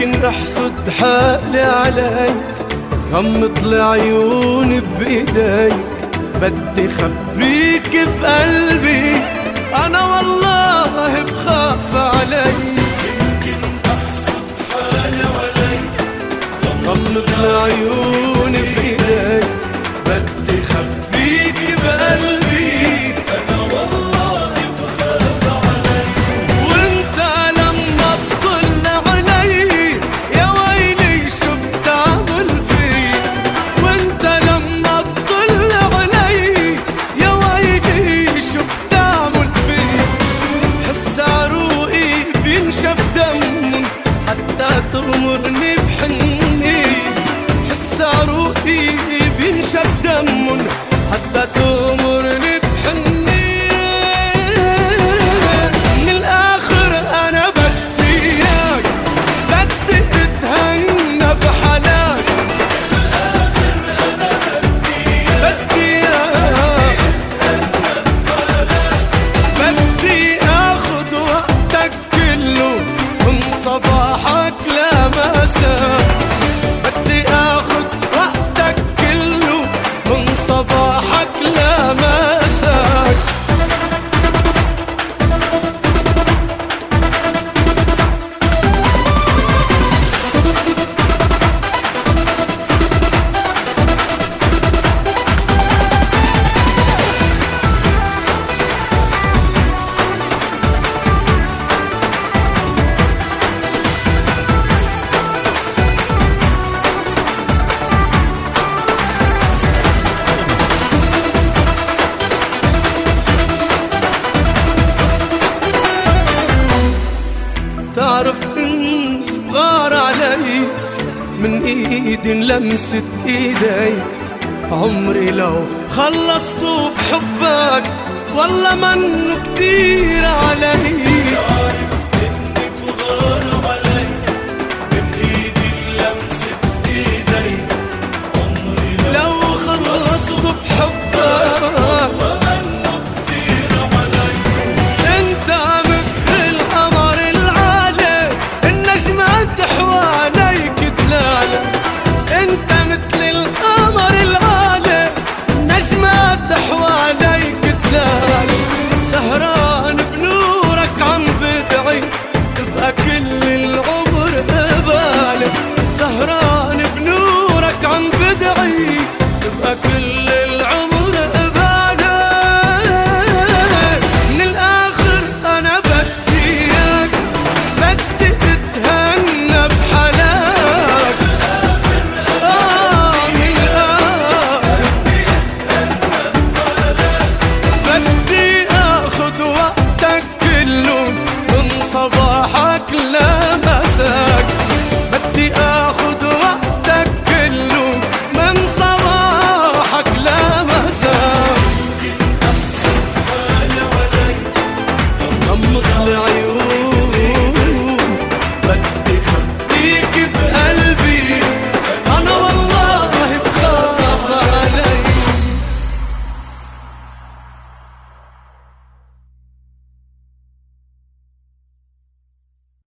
يمكن احسد حالي عليك، غمض لي عيوني بايديك، بدي خبيك بقلبي، انا والله بخاف عليك. يمكن احسد حالي عليك، غمض لي عيوني بايديك، بدي خبيك بقلبي، انا والله بخاف عليك. وانت لما تطل علي يا ويلي شو بتعمل في، وانت لما تطل علي يا ويلي شو بتعمل في، حس عروقي بينشف دم حتى تغمرني بحني، حس عروقي بينشف دم حتى تغمرني بحني. من الآخر أنا بدي إياك، بدي أتهنى بحلاك، بدي إياك، بدي آخد وقتك كله من صباحك لمساك، بدي آخد وقتك كله من صباحك لمساك. تعرف اني بغار عليك من ايدي لمسة ايديك، عمري لو خلصته بحبك والله منه كتير عليك.